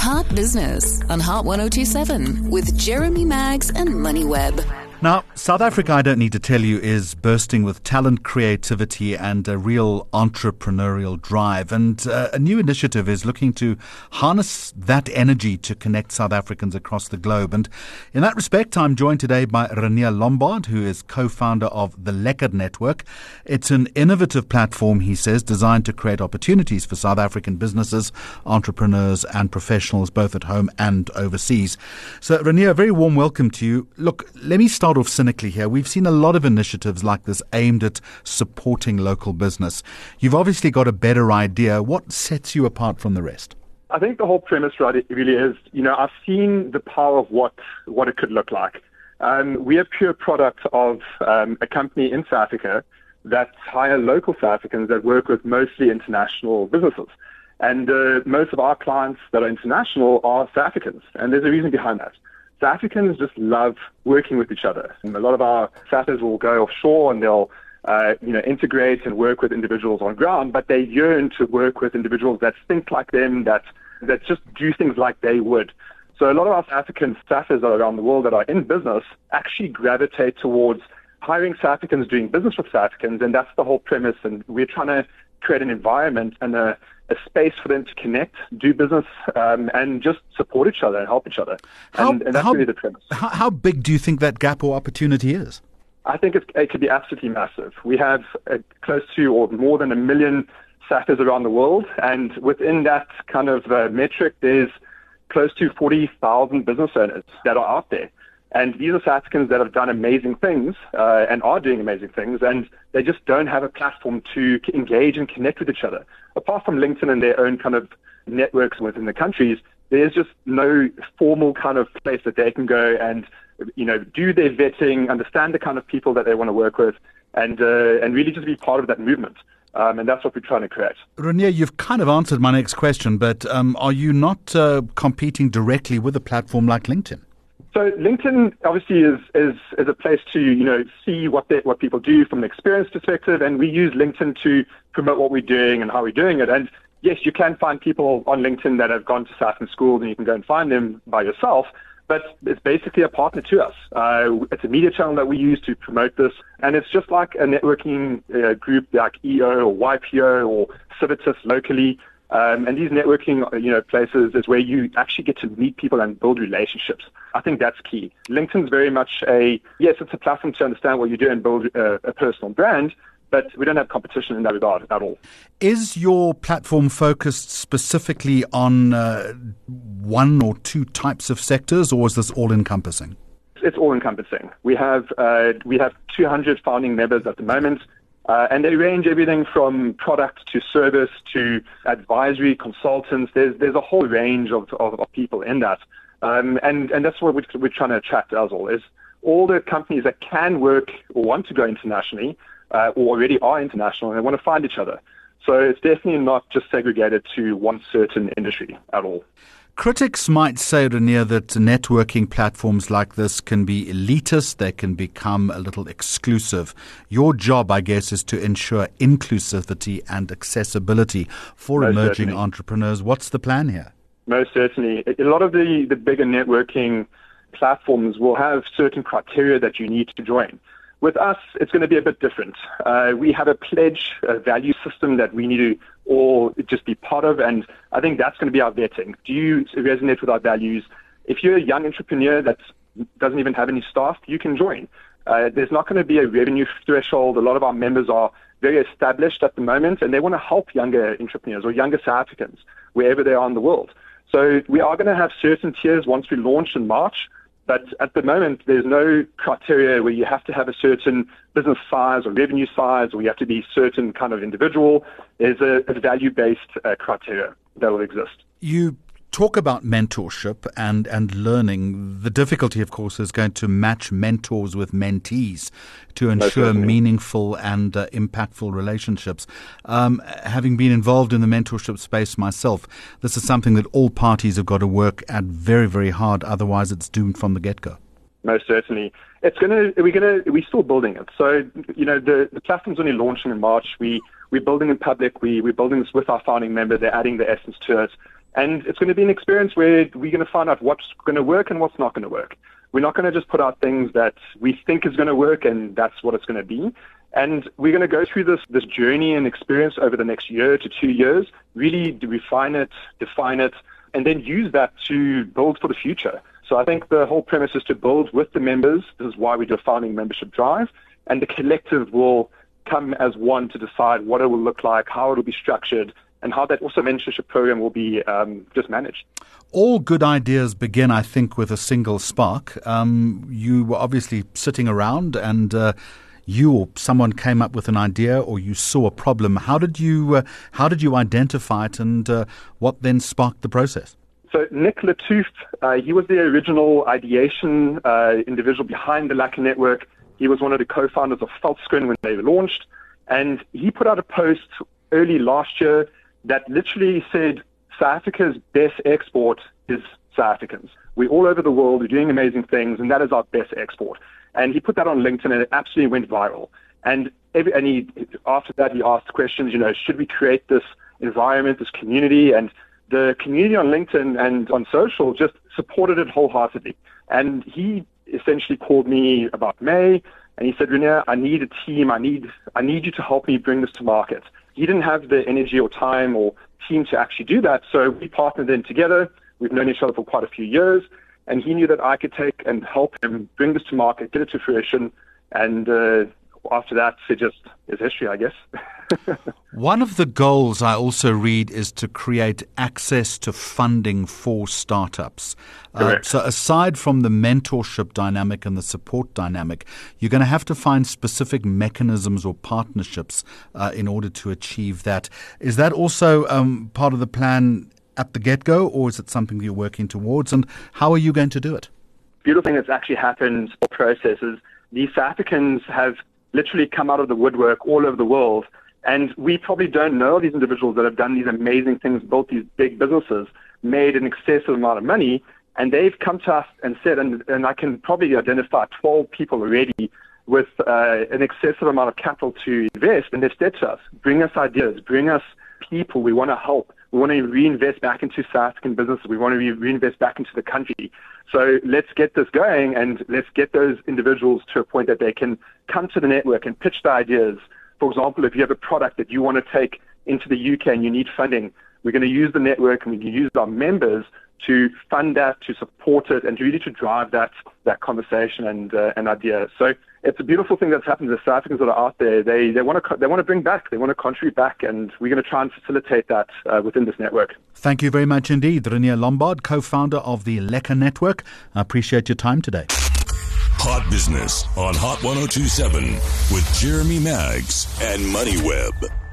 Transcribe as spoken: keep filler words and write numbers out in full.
Heart Business on Heart one oh two seven with Jeremy Maggs and MoneyWeb. Now, South Africa, I don't need to tell you, is bursting with talent, creativity and a real entrepreneurial drive. And uh, a new initiative is looking to harness that energy to connect South Africans across the globe. And in that respect, I'm joined today by Renier Lombard, who is co-founder of the Lekker Network. It's an innovative platform, he says, designed to create opportunities for South African businesses, entrepreneurs and professionals, both at home and overseas. So, Renier, a very warm welcome to you. Look, let me start off cynically here. We've seen a lot of initiatives like this aimed at supporting local business. You've obviously got a better idea. What sets you apart from the rest? I think the whole premise, right, it really is, you know, I've seen the power of what, what it could look like. Um, we are pure product of um, a company in South Africa that hire local South Africans that work with mostly international businesses. And uh, most of our clients that are international are South Africans. And there's a reason behind that. South Africans just love working with each other. And a lot of our Southers will go offshore and they'll uh, you know, integrate and work with individuals on ground, but they yearn to work with individuals that think like them, that that just do things like they would. So a lot of our South African staffers around the world that are in business actually gravitate towards hiring South Africans, doing business with South Africans, and that's the whole premise. And we're trying to create an environment and a a space for them to connect, do business, um, and just support each other and help each other. How, and, and that's how, really the premise. How, how big do you think that gap or opportunity is? I think it's, it could be absolutely massive. We have uh, close to or more than a million Saffers around the world, and within that kind of uh, metric, there's close to forty thousand business owners that are out there. And these are South Africans that have done amazing things uh, and are doing amazing things, and they just don't have a platform to engage and connect with each other. Apart from LinkedIn and their own kind of networks within the countries, there's just no formal kind of place that they can go and, you know, do their vetting, understand the kind of people that they want to work with, and uh, and really just be part of that movement. Um, and that's what we're trying to create. Renier, you've kind of answered my next question, but um, are you not uh, competing directly with a platform like LinkedIn? So LinkedIn obviously is, is, is a place to, you know, see what they, what people do from an experience perspective, and we use LinkedIn to promote what we're doing and how we're doing it. And yes, you can find people on LinkedIn that have gone to South African schools, and you can go and find them by yourself, but it's basically a partner to us. Uh, it's a media channel that we use to promote this, and it's just like a networking uh, group like E O or Y P O or Civitas locally. Um, and these networking, you know, places is where you actually get to meet people and build relationships. I think that's key. LinkedIn's very much a, yes, it's a platform to understand what you do and build a, a personal brand, but we don't have competition in that regard at all. Is your platform focused specifically on uh, one or two types of sectors, or is this all-encompassing? It's all-encompassing. We have uh, we have two hundred founding members at the moment. Uh, and they range everything from product to service to advisory consultants. There's there's a whole range of, of, of people in that. Um, and, and that's what we're, we're trying to attract as well, is all the companies that can work or want to go internationally uh, or already are international and they want to find each other. So it's definitely not just segregated to one certain industry at all. Critics might say, Renier, that networking platforms like this can be elitist, they can become a little exclusive. Your job, I guess, is to ensure inclusivity and accessibility for Most emerging certainly. entrepreneurs. What's the plan here? Most certainly. A lot of the, the bigger networking platforms will have certain criteria that you need to join. With us, it's going to be a bit different. Uh, we have a pledge, a value system that we need to all just be part of, and I think that's going to be our vetting. Do you resonate with our values? If you're a young entrepreneur that doesn't even have any staff, you can join. Uh, there's not going to be a revenue threshold. A lot of our members are very established at the moment, and they want to help younger entrepreneurs or younger South Africans wherever they are in the world. So we are going to have certain tiers once we launch in March. But at the moment, there's no criteria where you have to have a certain business size or revenue size, or you have to be a certain kind of individual. There's a, a value-based uh, criteria that will exist. You talk about mentorship and, and learning. The difficulty, of course, is going to match mentors with mentees to ensure meaningful and uh, impactful relationships. Um, having been involved in the mentorship space myself, this is something that all parties have got to work at very, very hard. Otherwise, it's doomed from the get-go. Most certainly. It's gonna. We're gonna. We're still building it. So you know, the the platform's only launching in March. We we're building in public. We we're building this with our founding member. They're adding the essence to it. And it's going to be an experience where we're going to find out what's going to work and what's not going to work. We're not going to just put out things that we think is going to work and that's what it's going to be. And we're going to go through this this journey and experience over the next year to two years, really refine it, define it, and then use that to build for the future. So I think the whole premise is to build with the members. This is why we do a founding membership drive. And the collective will come as one to decide what it will look like, how it will be structured, and how that also mentorship program will be um, just managed. All good ideas begin, I think, with a single spark. Um, you were obviously sitting around and uh, you or someone came up with an idea or you saw a problem. How did you uh, how did you identify it, and uh, what then sparked the process? So Nick Lattouf, uh, he was the original ideation uh, individual behind the Lekker Network. He was one of the co-founders of Veldscreen when they launched, and he put out a post early last year that literally said South Africa's best export is South Africans. We're all over the world, we're doing amazing things, and that is our best export. And he put that on LinkedIn, and it absolutely went viral. And every, and he, after that, he asked questions, you know, should we create this environment, this community? And the community on LinkedIn and on social just supported it wholeheartedly. And he essentially called me about May, and he said, Renier, I need a team. I need I need you to help me bring this to market. He didn't have the energy or time or team to actually do that, so we partnered in together. We've known each other for quite a few years, and he knew that I could take and help him bring this to market, get it to fruition, and uh, after that, it just is history, I guess. One of the goals I also read is to create access to funding for startups. Uh, so aside from the mentorship dynamic and the support dynamic, you're going to have to find specific mechanisms or partnerships uh, in order to achieve that. Is that also um, part of the plan at the get-go, or is it something you're working towards? And how are you going to do it? Beautiful thing that's actually happened in processes. These South Africans have literally come out of the woodwork all over the world. And we probably don't know these individuals that have done these amazing things, built these big businesses, made an excessive amount of money, and they've come to us and said, and, and I can probably identify twelve people already with uh, an excessive amount of capital to invest, and they've said to us, bring us ideas, bring us people, we want to help. We want to reinvest back into South African businesses. We want to re- reinvest back into the country. So let's get this going, and let's get those individuals to a point that they can come to the network and pitch the ideas. For example, if you have a product that you want to take into the U K and you need funding, we're going to use the network and we can use our members to fund that, to support it, and really to drive that that conversation and uh, an idea. So it's a beautiful thing that's happened to the South Africans that are out there. They they want to they want to bring back, they want to contribute back, and we're going to try and facilitate that uh, within this network. Thank you very much indeed, Renier Lombard, co-founder of the Lekker Network. I appreciate your time today. Hot Business on Hot one oh two point seven with Jeremy Maggs and MoneyWeb.